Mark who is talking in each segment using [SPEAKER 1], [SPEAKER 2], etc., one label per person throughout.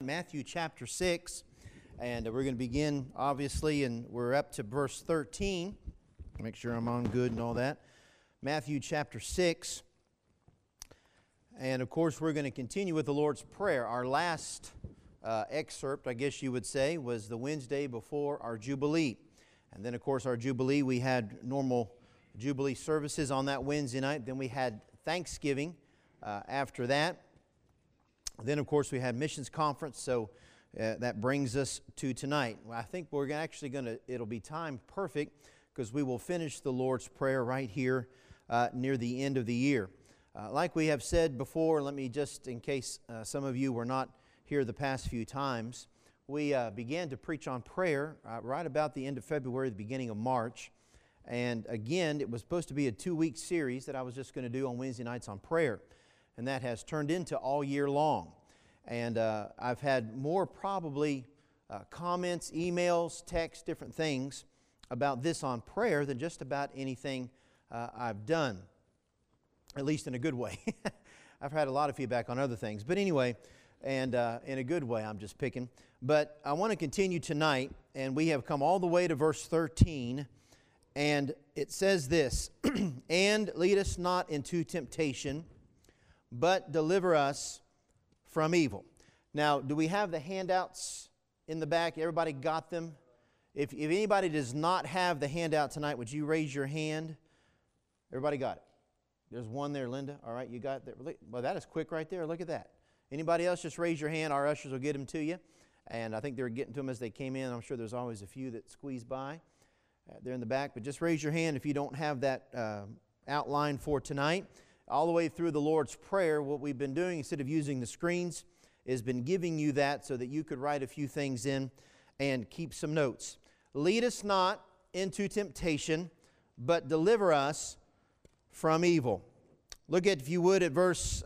[SPEAKER 1] Matthew chapter 6, and we're going to begin, obviously, and we're up to verse 13. Make sure I'm on good and all that. Matthew chapter 6, and of course, we're going to continue with the Lord's Prayer. Our last excerpt, I guess you would say, was the Wednesday before our Jubilee. And then, of course, our Jubilee, we had normal Jubilee services on that Wednesday night. Then we had Thanksgiving after that. Then, of course, we had missions conference, so that brings us to tonight. Well, I think we're actually going to, it'll be timed perfect because we will finish the Lord's Prayer right here near the end of the year. Like we have said before, let me just, in case some of you were not here the past few times, we began to preach on prayer right about the end of February, the beginning of March. And again, it was supposed to be a 2-week series that I was just going to do on Wednesday nights on prayer. And that has turned into all year long. And I've had more probably comments, emails, texts, different things about this on prayer than just about anything I've done, at least in a good way. I've had a lot of feedback on other things. But anyway, and in a good way, I'm just picking. But I want to continue tonight, and we have come all the way to verse 13. And it says this, "And lead us not into temptation, but deliver us from evil." Now, do we have the handouts in the back? Everybody got them? If anybody does not have the handout tonight, would you raise your hand? Everybody got it? There's one there, Linda. All right, you got that. Well, that is quick right there. Look at that. Anybody else, just raise your hand. Our ushers will get them to you. And I think they were getting to them as they came in. I'm sure there's always a few that squeeze by. They're in the back. But just raise your hand if you don't have that outline for tonight. All the way through the Lord's Prayer, what we've been doing, instead of using the screens, is been giving you that so that you could write a few things in and keep some notes. Lead us not into temptation, but deliver us from evil. Look at, if you would, at verse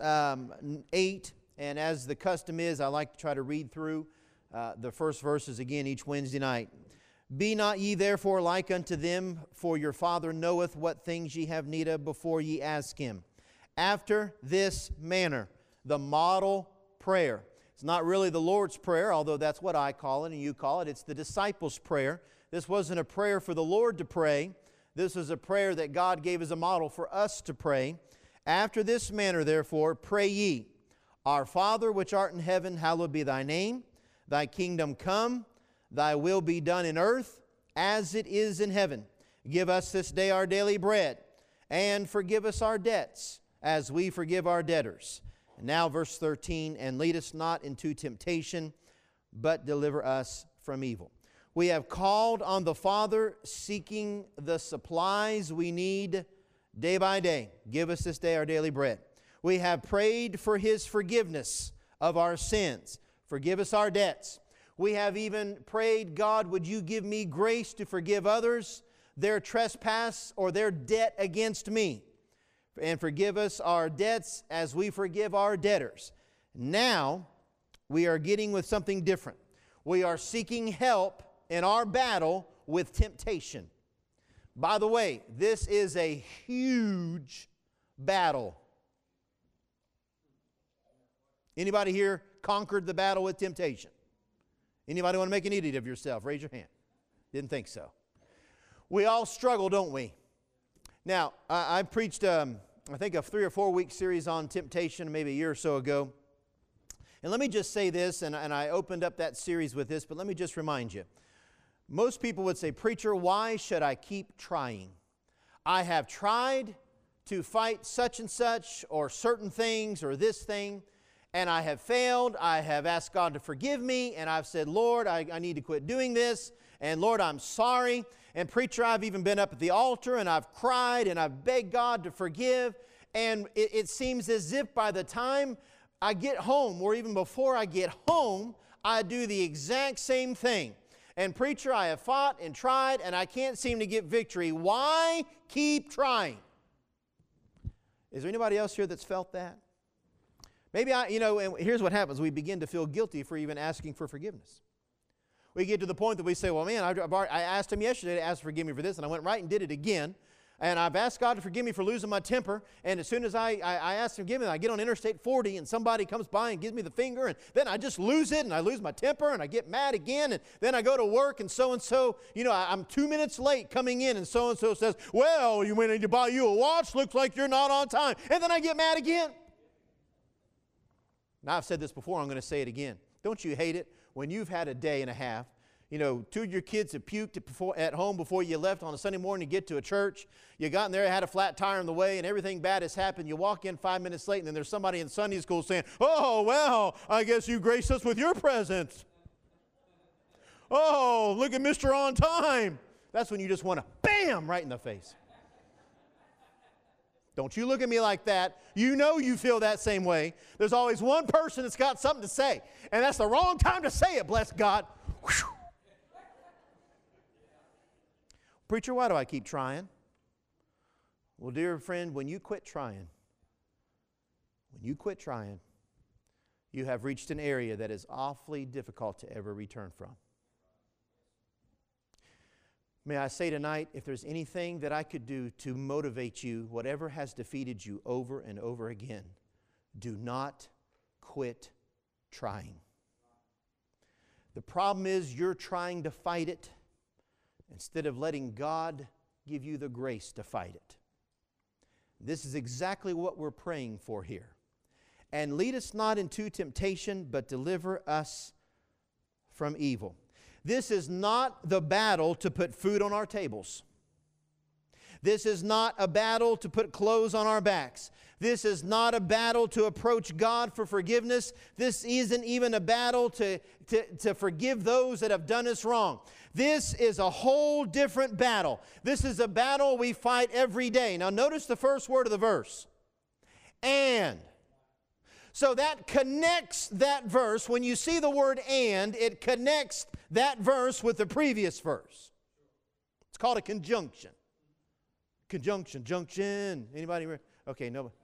[SPEAKER 1] 8. And as the custom is, I like to try to read through the first verses again each Wednesday night. "Be not ye therefore like unto them, for your Father knoweth what things ye have need of before ye ask Him. After this manner," the model prayer. It's not really the Lord's Prayer, although that's what I call it and you call it. It's the disciples' prayer. This wasn't a prayer for the Lord to pray. This is a prayer that God gave as a model for us to pray. "After this manner, therefore, pray ye, Our Father which art in heaven, hallowed be thy name. Thy kingdom come, thy will be done in earth as it is in heaven. Give us this day our daily bread, and forgive us our debts as we forgive our debtors." And now verse 13, "And lead us not into temptation, but deliver us from evil." We have called on the Father, seeking the supplies we need day by day. Give us this day our daily bread. We have prayed for His forgiveness of our sins. Forgive us our debts. We have even prayed, "God, would you give me grace to forgive others their trespass or their debt against me? And forgive us our debts as we forgive our debtors." Now, we are getting with something different. We are seeking help in our battle with temptation. By the way, this is a huge battle. Anybody here conquered the battle with temptation? Anybody want to make an idiot of yourself? Raise your hand. Didn't think so. We all struggle, don't we? Now, I preached, I think, a 3 or 4 week series on temptation maybe a year or so ago. And let me just say this, and I opened up that series with this, but let me just remind you. Most people would say, "Preacher, why should I keep trying? I have tried to fight such and such or certain things or this thing, and I have failed. I have asked God to forgive me, and I've said, 'Lord, I need to quit doing this, and Lord, I'm sorry.' And preacher, I've even been up at the altar, and I've cried, and I've begged God to forgive, and it seems as if by the time I get home, or even before I get home, I do the exact same thing. And preacher, I have fought and tried, and I can't seem to get victory. Why keep trying?" Is there anybody else here that's felt that? Maybe and here's what happens. We begin to feel guilty for even asking for forgiveness. We get to the point that we say, "Well, man, I asked Him yesterday to ask forgive me for this, and I went right and did it again. And I've asked God to forgive me for losing my temper. And as soon as I ask Him to forgive me, I get on Interstate 40 and somebody comes by and gives me the finger. And then I just lose it and I lose my temper and I get mad again. And then I go to work and so, I'm 2 minutes late coming in and so says, well, you went in to buy you a watch. Looks like you're not on time. And then I get mad again. Now, I've said this before. I'm going to say it again. Don't you hate it when you've had a day and a half? Two of your kids have puked at home before you left on a Sunday morning to get to a church. You got in there, had a flat tire on the way, and everything bad has happened. You walk in 5 minutes late, and then there's somebody in Sunday school saying, oh, well, I guess you graced us with your presence. Oh, look at Mr. On Time. That's when you just want to bam right in the face. Don't you look at me like that. You know you feel that same way. There's always one person that's got something to say, and that's the wrong time to say it, bless God. Whew. Preacher, why do I keep trying? Well, dear friend, when you quit trying, you have reached an area that is awfully difficult to ever return from. May I say tonight, if there's anything that I could do to motivate you, whatever has defeated you over and over again, do not quit trying. The problem is you're trying to fight it instead of letting God give you the grace to fight it. This is exactly what we're praying for here. And lead us not into temptation, but deliver us from evil. This is not the battle to put food on our tables. This is not a battle to put clothes on our backs. This is not a battle to approach God for forgiveness. This isn't even a battle to forgive those that have done us wrong. This is a whole different battle. This is a battle we fight every day. Now notice the first word of the verse. And. So that connects that verse. When you see the word and, it connects that verse with the previous verse. It's called a conjunction. Conjunction, junction. Anybody? Okay, nobody.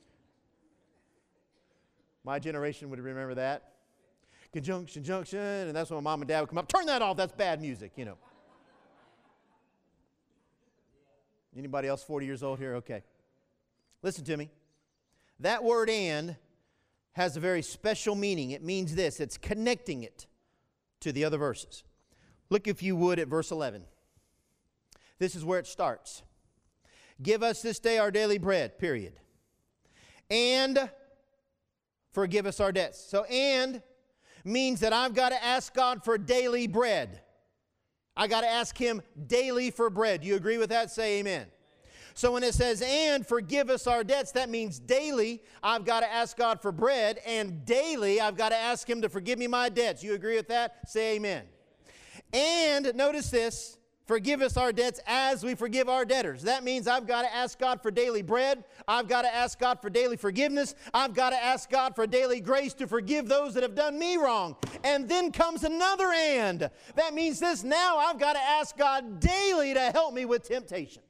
[SPEAKER 1] My generation would remember that. Conjunction, junction, and that's when Mom and Dad would come up. Turn that off, that's bad music, Anybody else 40 years old here? Okay. Listen to me. That word and has a very special meaning. It means this. It's connecting it to the other verses. Look, if you would, at verse 11. This is where it starts. Give us this day our daily bread, period. And forgive us our debts. So, and means that I've got to ask God for daily bread. I got to ask Him daily for bread. Do you agree with that? Say amen. So when it says, and forgive us our debts, that means daily I've got to ask God for bread, and daily I've got to ask Him to forgive me my debts. You agree with that? Say amen. And notice this. Forgive us our debts as we forgive our debtors. That means I've got to ask God for daily bread. I've got to ask God for daily forgiveness. I've got to ask God for daily grace to forgive those that have done me wrong. And then comes another and. That means this: now I've got to ask God daily to help me with temptation.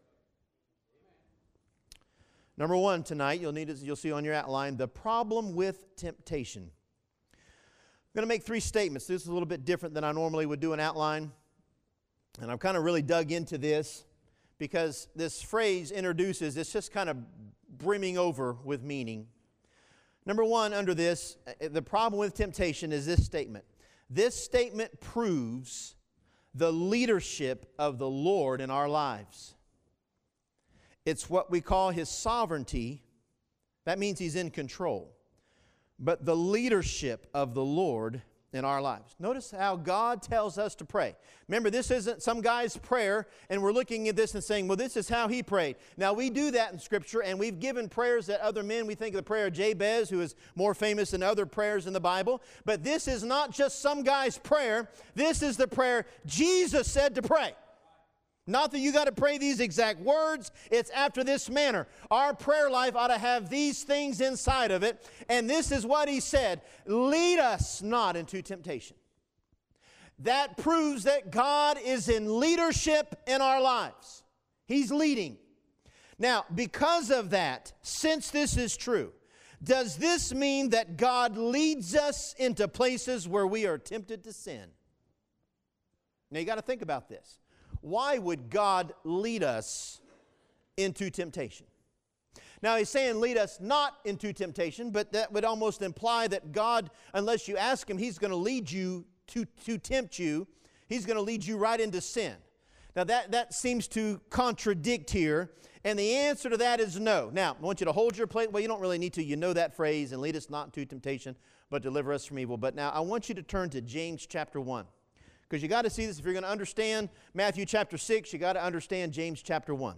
[SPEAKER 1] Number one tonight, you'll see on your outline, the problem with temptation. I'm going to make 3 statements. This is a little bit different than I normally would do an outline. And I've kind of really dug into this because this phrase introduces, it's just kind of brimming over with meaning. Number one, under this, the problem with temptation is this statement. This statement proves the leadership of the Lord in our lives. It's what we call His sovereignty. That means He's in control. But the leadership of the Lord in our lives. Notice how God tells us to pray. Remember, this isn't some guy's prayer, and we're looking at this and saying, well, this is how he prayed. Now, we do that in Scripture, and we've given prayers that other men. We think of the prayer of Jabez, who is more famous than other prayers in the Bible. But this is not just some guy's prayer. This is the prayer Jesus said to pray. Not that you got to pray these exact words. It's after this manner. Our prayer life ought to have these things inside of it. And this is what He said: lead us not into temptation. That proves that God is in leadership in our lives. He's leading. Now, because of that, since this is true, does this mean that God leads us into places where we are tempted to sin? Now, you got to think about this. Why would God lead us into temptation. Now he's saying lead us not into temptation, but that would almost imply that God, unless you ask Him, He's going to lead you to tempt you. He's going to lead you right into sin. Now that seems to contradict here, and the answer to that is no. Now, I want you to hold your plate. Well, you don't really need to. You know that phrase, and lead us not into temptation, but deliver us from evil. But now I want you to turn to James chapter 1. Because you got to see this. If you're going to understand Matthew chapter 6, you got to understand James chapter 1.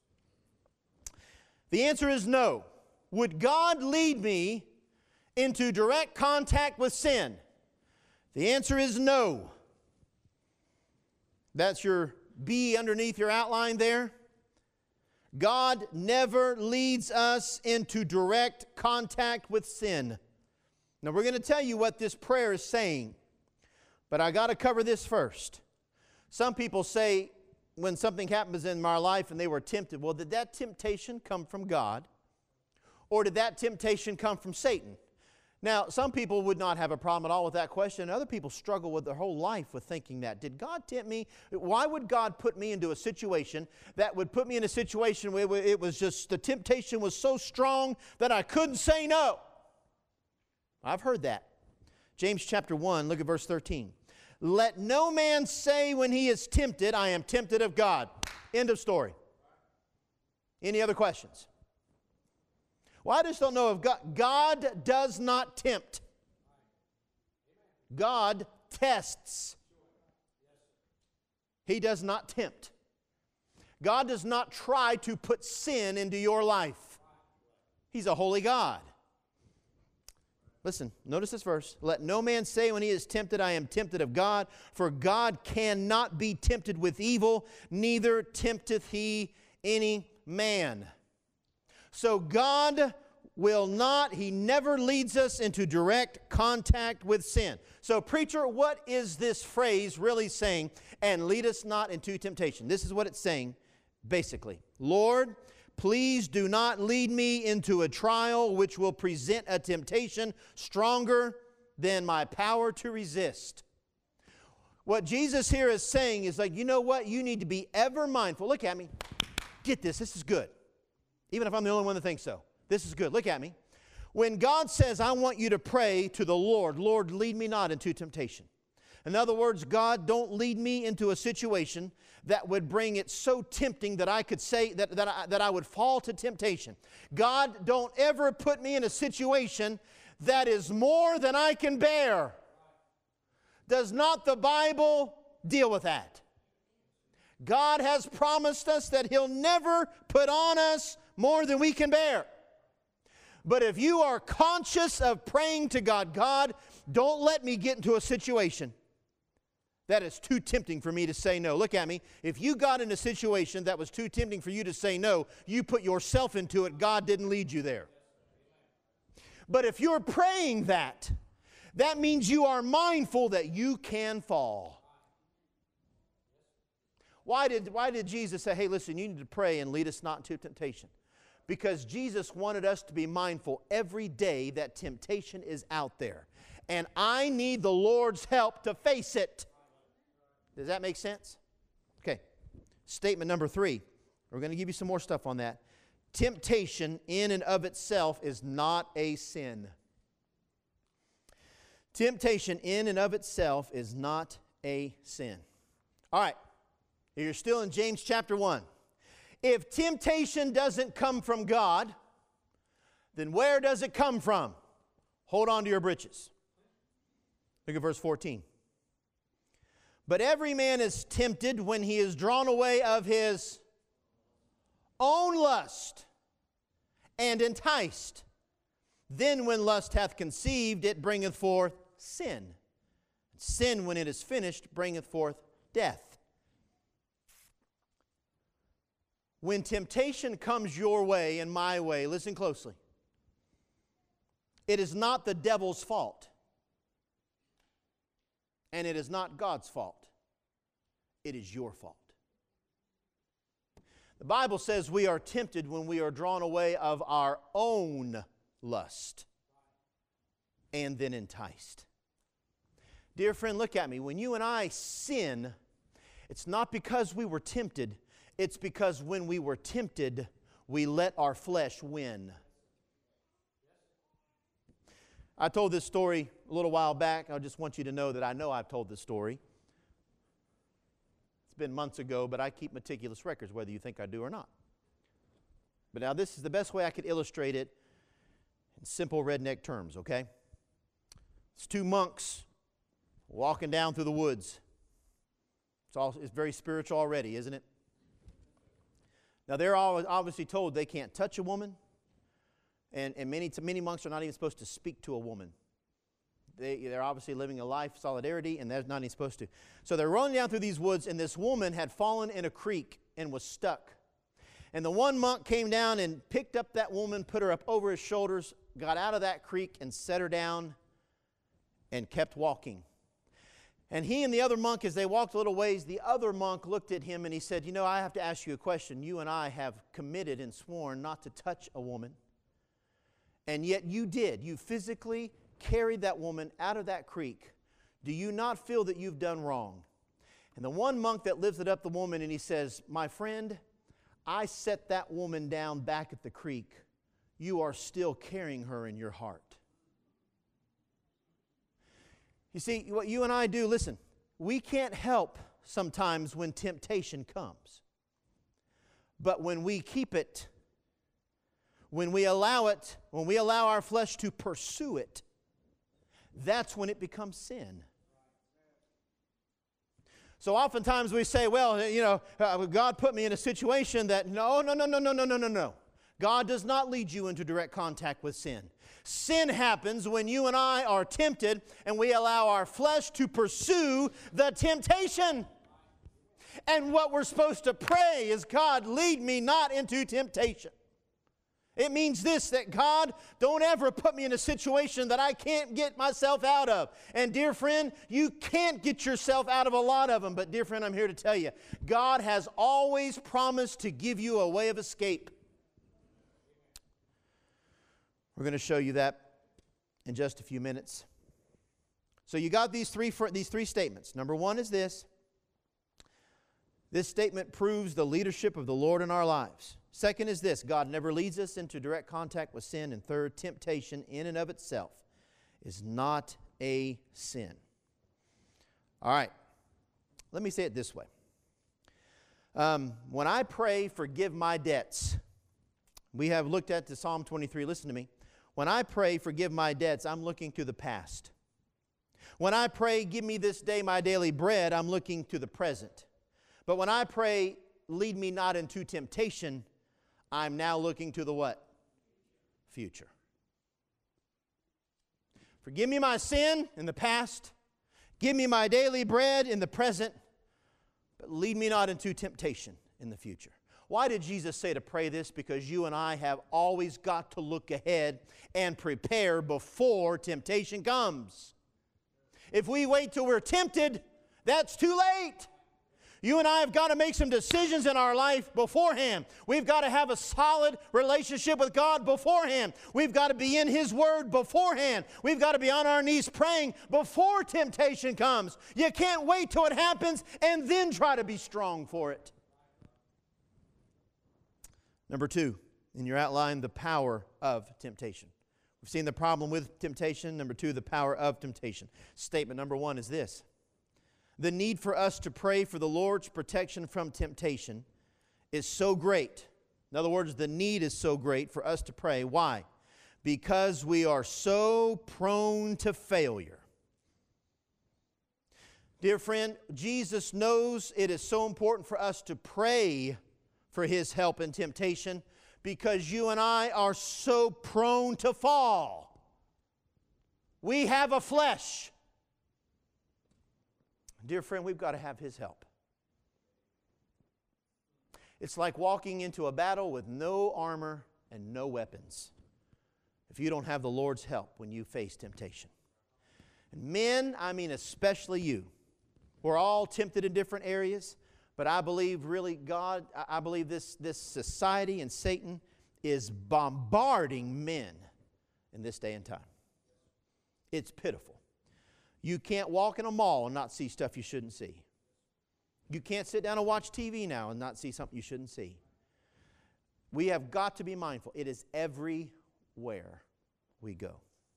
[SPEAKER 1] The answer is no. Would God lead me into direct contact with sin? The answer is no. That's your B underneath your outline there. God never leads us into direct contact with sin. Now we're going to tell you what this prayer is saying, but I got to cover this first. Some people say, when something happens in my life and they were tempted, well, did that temptation come from God? Or did that temptation come from Satan? Now, some people would not have a problem at all with that question. Other people struggle with their whole life with thinking that. Did God tempt me? Why would God put me into a situation that would put me in a situation where it was just, the temptation was so strong that I couldn't say no? I've heard that. James chapter 1, look at verse 13. Let no man say when he is tempted, I am tempted of God. End of story. Any other questions? Well, I just don't know if God does not tempt. God tests. He does not tempt. God does not try to put sin into your life. He's a holy God. Listen, notice this verse. Let no man say when he is tempted, I am tempted of God, for God cannot be tempted with evil, neither tempteth He any man. So God will not, He never leads us into direct contact with sin. So preacher, what is this phrase really saying? And lead us not into temptation. This is what it's saying, basically. Lord, please do not lead me into a trial which will present a temptation stronger than my power to resist. What Jesus here is saying is like, you know what? You need to be ever mindful. Look at me. Get this. This is good. Even if I'm the only one that thinks so. This is good. Look at me. When God says, I want you to pray to the Lord, Lord, lead me not into temptation. In other words, God, don't lead me into a situation that would bring it so tempting that I could say that I would fall to temptation. God, don't ever put me in a situation that is more than I can bear. Does not the Bible deal with that? God has promised us that He'll never put on us more than we can bear. But if you are conscious of praying to God, God, don't let me get into a situation that is too tempting for me to say no. Look at me. If you got in a situation that was too tempting for you to say no, you put yourself into it. God didn't lead you there. But if you're praying that means you are mindful that you can fall. Why did Jesus say, hey, listen, you need to pray and lead us not into temptation? Because Jesus wanted us to be mindful every day that temptation is out there. And I need the Lord's help to face it. Does that make sense? Okay. Statement number 3. We're going to give you some more stuff on that. Temptation in and of itself is not a sin. Temptation in and of itself is not a sin. All right. You're still in James chapter 1. If temptation doesn't come from God, then where does it come from? Hold on to your britches. Look at verse 14. But every man is tempted when he is drawn away of his own lust and enticed. Then when lust hath conceived, it bringeth forth sin. Sin, when it is finished, bringeth forth death. When temptation comes your way and my way, listen closely. It is not the devil's fault. And it is not God's fault. It is your fault. The Bible says we are tempted when we are drawn away of our own lust and then enticed. Dear friend, look at me. When you and I sin, it's not because we were tempted. It's because when we were tempted, we let our flesh win. I told this story a little while back. I just want you to know that I know I've told this story. It's been months ago, but I keep meticulous records, whether you think I do or not. But now this is the best way I could illustrate it in simple redneck terms, okay? It's two monks walking down through the woods. It's very spiritual already, isn't it? Now, they're obviously told they can't touch a woman, and many monks are not even supposed to speak to a woman. They're obviously living a life of solidarity, and they're not even supposed to. So they're rolling down through these woods, and this woman had fallen in a creek and was stuck. And the one monk came down and picked up that woman, put her up over his shoulders, got out of that creek and set her down and kept walking. And he and the other monk, as they walked a little ways, the other monk looked at him and he said, "You know, I have to ask you a question. You and I have committed and sworn not to touch a woman. And yet you did. You physically carried that woman out of that creek. Do you not feel that you've done wrong?" And the one monk that lifted up the woman and he says, "My friend, I set that woman down back at the creek. You are still carrying her in your heart." You see, what you and I do, listen, we can't help sometimes when temptation comes. But when we keep it, when we allow our flesh to pursue it, that's when it becomes sin. So oftentimes we say, well, God put me in a situation that, no. God does not lead you into direct contact with sin. Sin happens when you and I are tempted and we allow our flesh to pursue the temptation. And what we're supposed to pray is, God, lead me not into temptation. It means this, that God, don't ever put me in a situation that I can't get myself out of. And dear friend, you can't get yourself out of a lot of them. But dear friend, I'm here to tell you, God has always promised to give you a way of escape. We're going to show you that in just a few minutes. So you got these three statements. Number one is this. This statement proves the leadership of the Lord in our lives. Second is this. God never leads us into direct contact with sin. And third, temptation in and of itself is not a sin. All right. Let me say it this way. When I pray, forgive my debts, we have looked at the Psalm 23. Listen to me. When I pray, forgive my debts, I'm looking to the past. When I pray, give me this day my daily bread, I'm looking to the present. But when I pray, lead me not into temptation, I'm now looking to the what? Future. Forgive me my sin in the past. Give me my daily bread in the present. But lead me not into temptation in the future. Why did Jesus say to pray this? Because you and I have always got to look ahead and prepare before temptation comes. If we wait till we're tempted, that's too late. You and I have got to make some decisions in our life beforehand. We've got to have a solid relationship with God beforehand. We've got to be in His Word beforehand. We've got to be on our knees praying before temptation comes. You can't wait till it happens and then try to be strong for it. Number two, in your outline, the power of temptation. We've seen the problem with temptation. Number two, the power of temptation. Statement number one is this. The need for us to pray for the Lord's protection from temptation is so great. In other words, the need is so great for us to pray. Why? Because we are so prone to failure. Dear friend, Jesus knows it is so important for us to pray for His help in temptation because you and I are so prone to fall. We have a flesh. Dear friend, we've got to have His help. It's like walking into a battle with no armor and no weapons if you don't have the Lord's help when you face temptation. And men, I mean especially you, we're all tempted in different areas. But I believe really God, I believe this society and Satan is bombarding men in this day and time. It's pitiful. You can't walk in a mall and not see stuff you shouldn't see. You can't sit down and watch TV now and not see something you shouldn't see. We have got to be mindful. It is everywhere we go.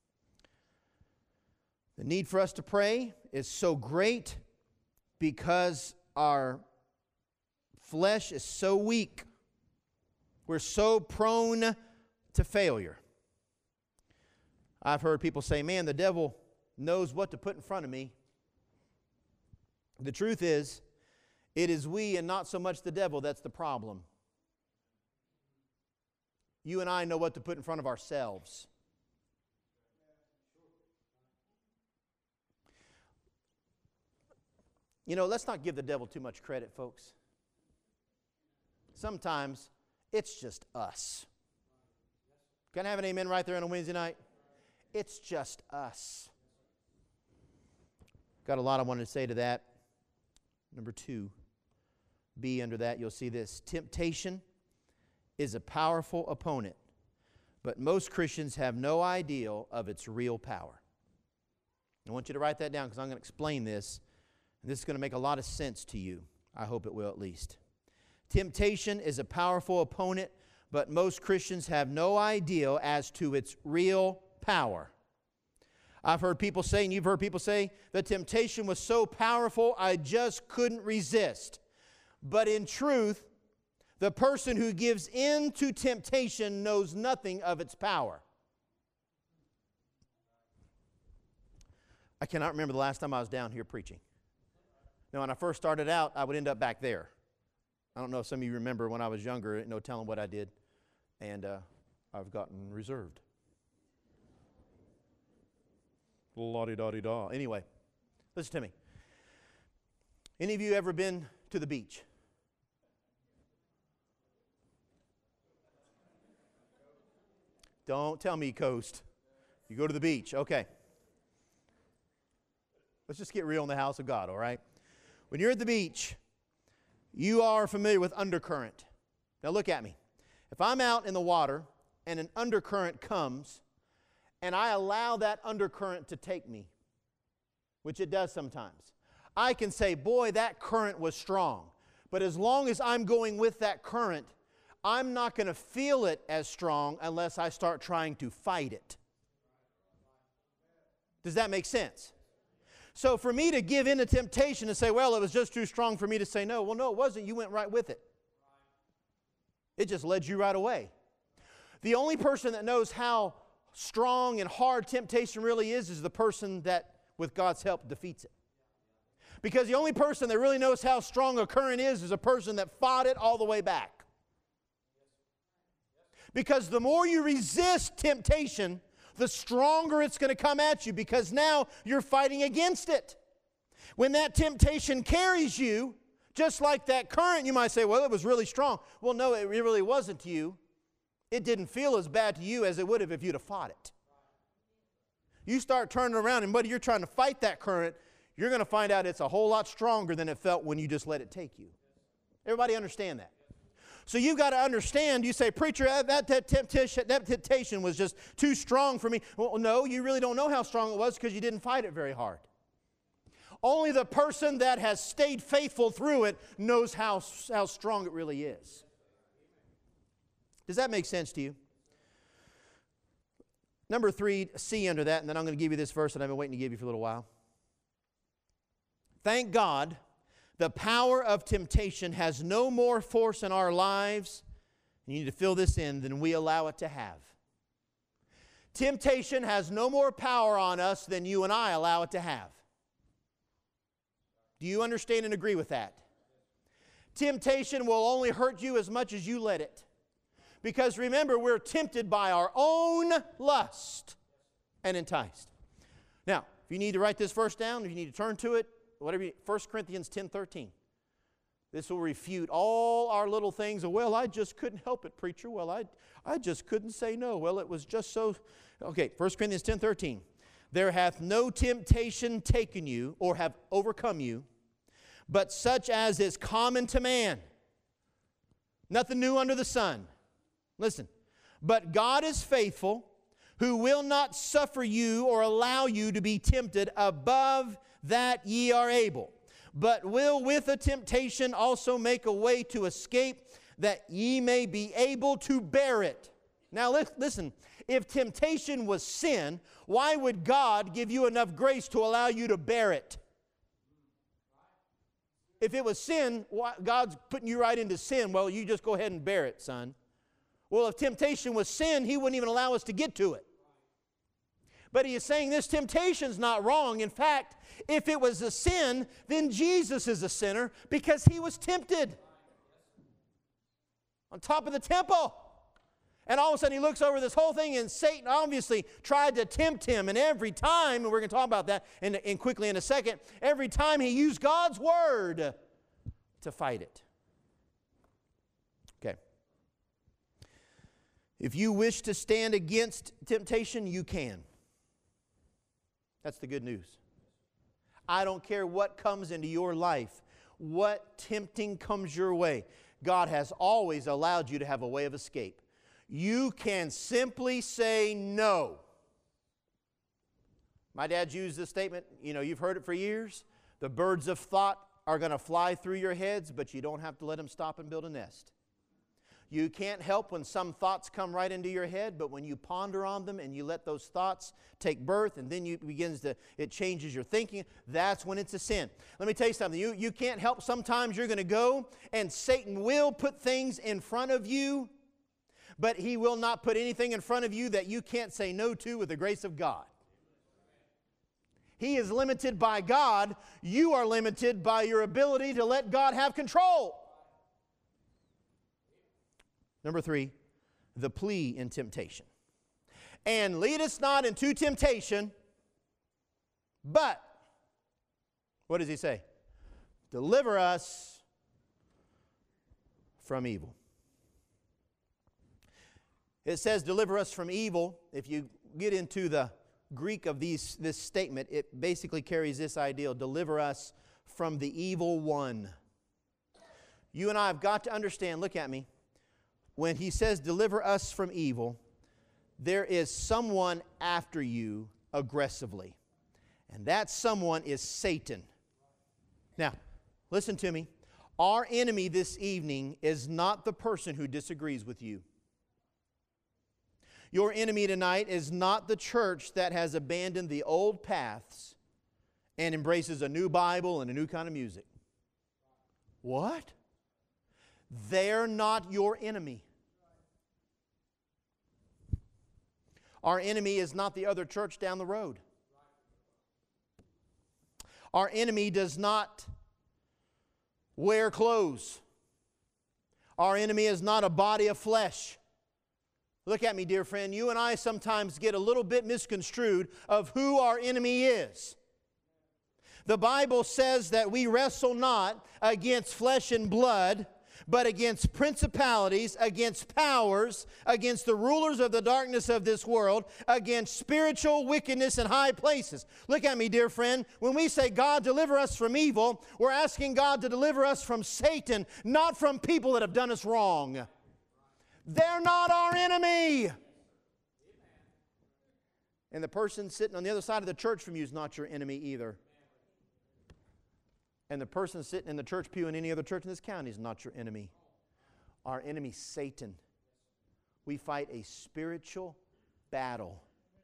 [SPEAKER 1] The need for us to pray is so great because our flesh is so weak. We're so prone to failure. I've heard people say, man, the devil knows what to put in front of me. The truth is, it is we and not so much the devil that's the problem. You and I know what to put in front of ourselves. You know, let's not give the devil too much credit, folks. Sometimes it's just us. Can I have an amen right there on a Wednesday night? It's just us. Got a lot I wanted to say to that. Number 2, B under that, you'll see this. Temptation is a powerful opponent, but most Christians have no idea of its real power. I want you to write that down because I'm going to explain this. And this is going to make a lot of sense to you. I hope it will at least. Temptation is a powerful opponent, but most Christians have no idea as to its real power. I've heard people say, and you've heard people say, the temptation was so powerful I just couldn't resist. But in truth, the person who gives in to temptation knows nothing of its power. I cannot remember the last time I was down here preaching. Now, when I first started out, I would end up back there. I don't know if some of you remember when I was younger, no telling what I did. And I've gotten reserved. La-di-da-di-da. Anyway, listen to me. Any of you ever been to the beach? Don't tell me you coast. You go to the beach. Okay. Let's just get real in the house of God, all right? When you're at the beach, you are familiar with undercurrent. Now look at me. If I'm out in the water and an undercurrent comes and I allow that undercurrent to take me, which it does sometimes, I can say, boy, that current was strong. But as long as I'm going with that current, I'm not going to feel it as strong unless I start trying to fight it. Does that make sense? So for me to give in to temptation and say, well, it was just too strong for me to say no. Well, no, it wasn't. You went right with it. It just led you right away. The only person that knows how strong and hard temptation really is the person that, with God's help, defeats it. Because the only person that really knows how strong a current is a person that fought it all the way back. Because the more you resist temptation, the stronger it's going to come at you, because now you're fighting against it. When that temptation carries you, just like that current, you might say, well, it was really strong. Well, no, it really wasn't to you. It didn't feel as bad to you as it would have if you'd have fought it. You start turning around, and buddy, you're trying to fight that current, you're going to find out it's a whole lot stronger than it felt when you just let it take you. Everybody understand that? So you've got to understand, you say, preacher, that temptation was just too strong for me. Well, no, you really don't know how strong it was because you didn't fight it very hard. Only the person that has stayed faithful through it knows how strong it really is. Does that make sense to you? Number 3, C under that, and then I'm going to give you this verse that I've been waiting to give you for a little while. Thank God, the power of temptation has no more force in our lives, and you need to fill this in, than we allow it to have. Temptation has no more power on us than you and I allow it to have. Do you understand and agree with that? Temptation will only hurt you as much as you let it. Because remember, we're tempted by our own lust and enticed. Now, if you need to write this verse down, if you need to turn to it, whatever 1 Corinthians 10:13. This will refute all our little things of, well, I just couldn't help it, preacher. Well, I just couldn't say no. Well, it was just so. Okay, 1 Corinthians 10:13. There hath no temptation taken you or have overcome you, but such as is common to man. Nothing new under the sun. Listen. But God is faithful, who will not suffer you or allow you to be tempted above that ye are able, but will with the temptation also make a way to escape, that ye may be able to bear it. Now listen, if temptation was sin, why would God give you enough grace to allow you to bear it? If it was sin, God's putting you right into sin, well, you just go ahead and bear it, son. Well, if temptation was sin, He wouldn't even allow us to get to it. But He is saying this temptation's not wrong. In fact, if it was a sin, then Jesus is a sinner because He was tempted on top of the temple. And all of a sudden He looks over this whole thing, and Satan obviously tried to tempt Him. And every time, and we're going to talk about that and quickly in a second, every time he used God's Word to fight it. Okay. If you wish to stand against temptation, you can. That's the good news. I don't care what comes into your life, what tempting comes your way. God has always allowed you to have a way of escape. You can simply say no. My dad used this statement. You know, you've heard it for years. The birds of thought are going to fly through your heads, but you don't have to let them stop and build a nest. You can't help when some thoughts come right into your head, but when you ponder on them and you let those thoughts take birth, and then it changes your thinking, that's when it's a sin. Let me tell you something. You can't help. Sometimes you're going to go, and Satan will put things in front of you, but he will not put anything in front of you that you can't say no to with the grace of God. He is limited by God. You are limited by your ability to let God have control. Number 3, the plea in temptation. And lead us not into temptation, but, what does he say? Deliver us from evil. It says deliver us from evil. If you get into the Greek of this statement, it basically carries this idea: deliver us from the evil one. You and I have got to understand, look at me, when he says deliver us from evil, there is someone after you aggressively. And that someone is Satan. Now, listen to me. Our enemy this evening is not the person who disagrees with you. Your enemy tonight is not the church that has abandoned the old paths and embraces a new Bible and a new kind of music. What? They're not your enemy. Our enemy is not the other church down the road. Our enemy does not wear clothes. Our enemy is not a body of flesh. Look at me, dear friend. You and I sometimes get a little bit misconstrued of who our enemy is. The Bible says that we wrestle not against flesh and blood, but against principalities, against powers, against the rulers of the darkness of this world, against spiritual wickedness in high places. Look at me, dear friend. When we say, God, deliver us from evil, we're asking God to deliver us from Satan, not from people that have done us wrong. They're not our enemy. And the person sitting on the other side of the church from you is not your enemy either. And the person sitting in the church pew in any other church in this county is not your enemy. Our enemy is Satan. We fight a spiritual battle.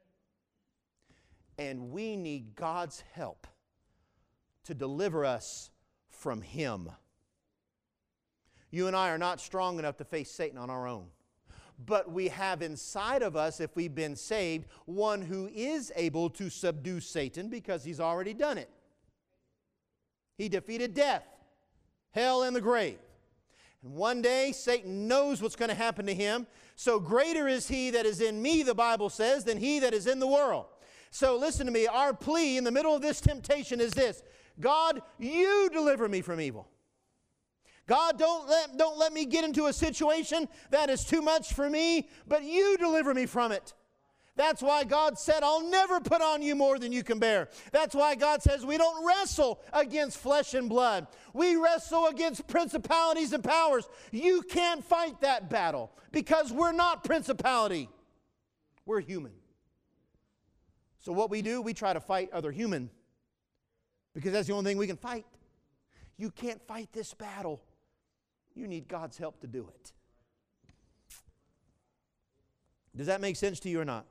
[SPEAKER 1] And we need God's help to deliver us from him. You and I are not strong enough to face Satan on our own. But we have inside of us, if we've been saved, one who is able to subdue Satan because he's already done it. He defeated death, hell, and the grave. And one day, Satan knows what's going to happen to him. So greater is he that is in me, the Bible says, than he that is in the world. So listen to me. Our plea in the middle of this temptation is this: God, you deliver me from evil. God, don't let me get into a situation that is too much for me, but you deliver me from it. That's why God said, I'll never put on you more than you can bear. That's why God says we don't wrestle against flesh and blood. We wrestle against principalities and powers. You can't fight that battle because we're not principality. We're human. So what we do, we try to fight other human because that's the only thing we can fight. You can't fight this battle. You need God's help to do it. Does that make sense to you or not?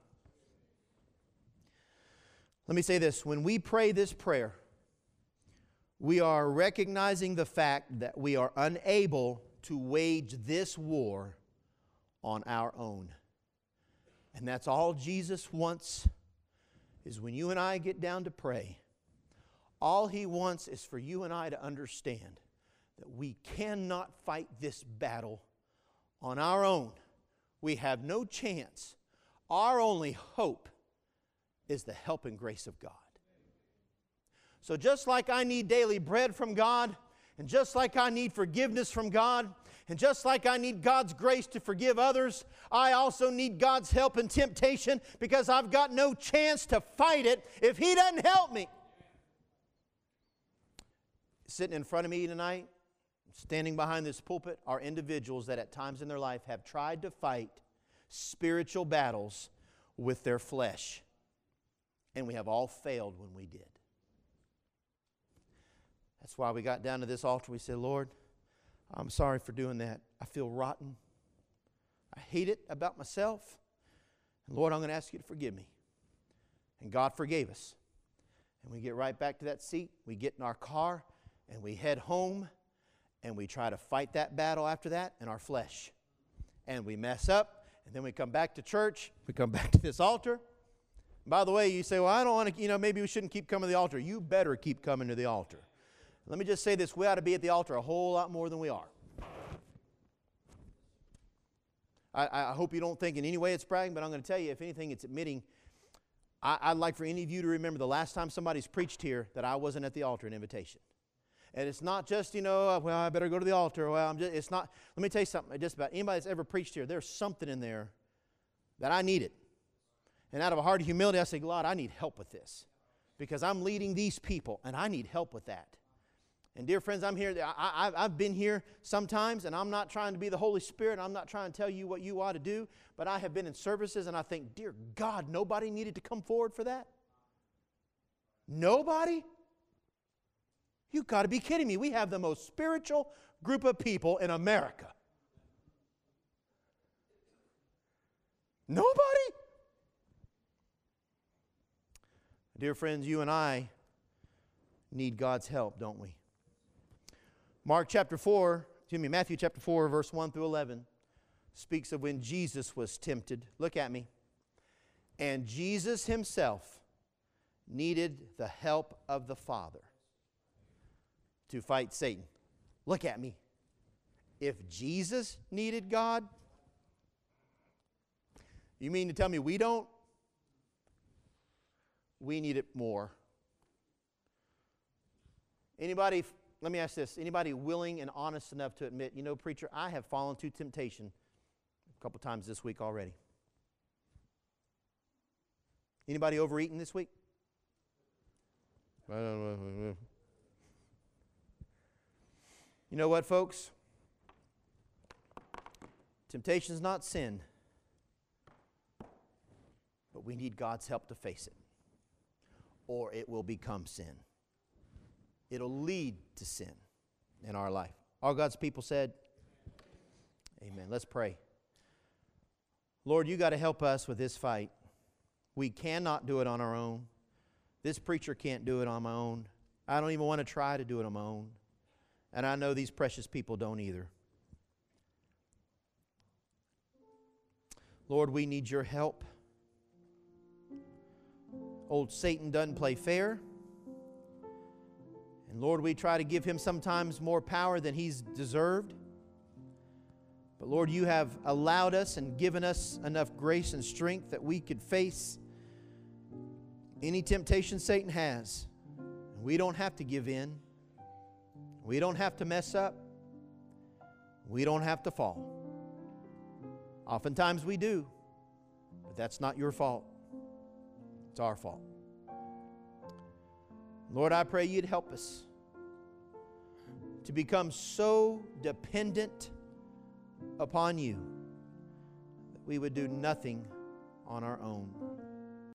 [SPEAKER 1] Let me say this. When we pray this prayer, we are recognizing the fact that we are unable to wage this war on our own. And that's all Jesus wants, is when you and I get down to pray, all He wants is for you and I to understand that we cannot fight this battle on our own. We have no chance. Our only hope is the help and grace of God. So just like I need daily bread from God, and just like I need forgiveness from God, and just like I need God's grace to forgive others, I also need God's help in temptation, because I've got no chance to fight it if He doesn't help me. Sitting in front of me tonight, standing behind this pulpit, are individuals that at times in their life have tried to fight spiritual battles with their flesh. And we have all failed when we did. That's why we got down to this altar. We said, Lord, I'm sorry for doing that. I feel rotten. I hate it about myself. And Lord, I'm going to ask you to forgive me. And God forgave us. And we get right back to that seat. We get in our car and we head home. And we try to fight that battle after that in our flesh. And we mess up. And then we come back to church. We come back to this altar. By the way, you say, well, I don't want to, maybe we shouldn't keep coming to the altar. You better keep coming to the altar. Let me just say this. We ought to be at the altar a whole lot more than we are. I hope you don't think in any way it's bragging, but I'm going to tell you, if anything, it's admitting. I'd like for any of you to remember the last time somebody's preached here that I wasn't at the altar in invitation. And it's not just, well, I better go to the altar. Well, it's not. Let me tell you something. Just about anybody that's ever preached here, there's something in there that I needed. And out of a heart of humility, I say, God, I need help with this. Because I'm leading these people, and I need help with that. And dear friends, I'm here. I've been here sometimes, and I'm not trying to be the Holy Spirit. I'm not trying to tell you what you ought to do. But I have been in services, and I think, dear God, nobody needed to come forward for that? Nobody? You've got to be kidding me. We have the most spiritual group of people in America. Nobody? Dear friends, you and I need God's help, don't we? Matthew chapter 4, verse 1 through 11, speaks of when Jesus was tempted. Look at me. And Jesus Himself needed the help of the Father to fight Satan. Look at me. If Jesus needed God, you mean to tell me we don't? We need it more. Anybody, let me ask this, anybody willing and honest enough to admit, preacher, I have fallen to temptation a couple times this week already? Anybody overeating this week? You know what, folks? Temptation is not sin, but we need God's help to face it, or it will become sin. It'll lead to sin in our life. All God's people said, amen. Let's pray. Lord, you got to help us with this fight. We cannot do it on our own. This preacher can't do it on my own. I don't even want to try to do it on my own. And I know these precious people don't either. Lord, we need your help. Old Satan doesn't play fair. And Lord, we try to give him sometimes more power than he's deserved. But Lord, you have allowed us and given us enough grace and strength that we could face any temptation Satan has. We don't have to give in. We don't have to mess up. We don't have to fall. Oftentimes we do, but that's not your fault. It's our fault. Lord, I pray you'd help us to become so dependent upon you that we would do nothing on our own.